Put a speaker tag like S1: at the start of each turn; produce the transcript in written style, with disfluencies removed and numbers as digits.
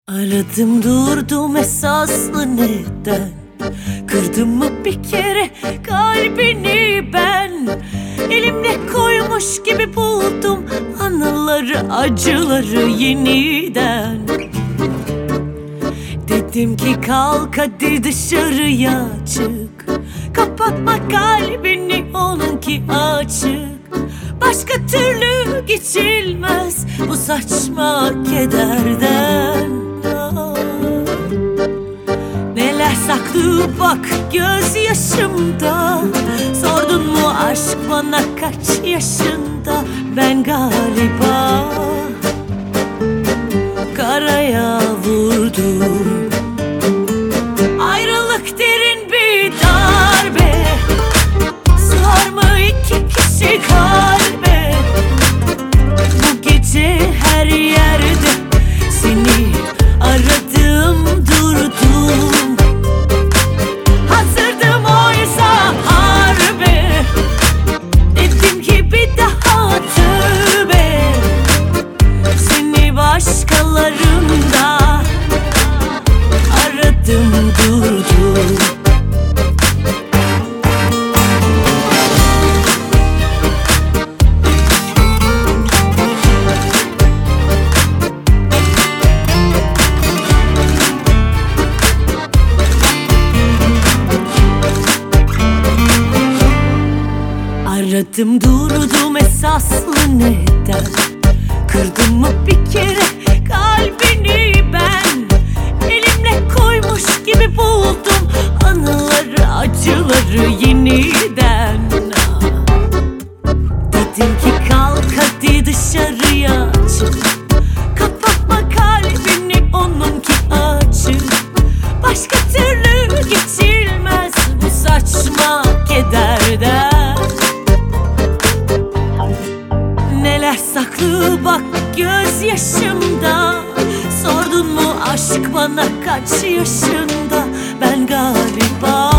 S1: Aradım durdum esaslı neden? Kırdım mı bir kere kalbini ben? Elimle koymuş gibi buldum anıları, acıları yeniden. Dedim ki kalk hadi dışarıya çık, kapatma kalbini onunki açık. Başka türlü geçilmez bu saçma kederden. Neler saklı bak gözyaşımda. Sordun mu aşk bana kaç yaşında? Ben galiba karaya vurdum. Ayrılık derin bir darbe, sığar mı iki kişi kalbe? Bu gece her yerde seni aradım durdum. Hazırdım oysa harbe, dedim ki bir daha tövbe. Seni başkalarında aradım durdum. Aradım durdum esaslı neden? Kırdım mı bir kere kalbini ben? Elimle koymuş gibi buldum anıları, acıları yeniden. Dedim ki kalk hadi dışarıya çık, kapatma kalbini onunki açık. Başka türlü geçilmez bu saçma kederden. Neler saklı bak gözyaşımda. Sordun mu aşk bana kaç yaşında? Ben galiba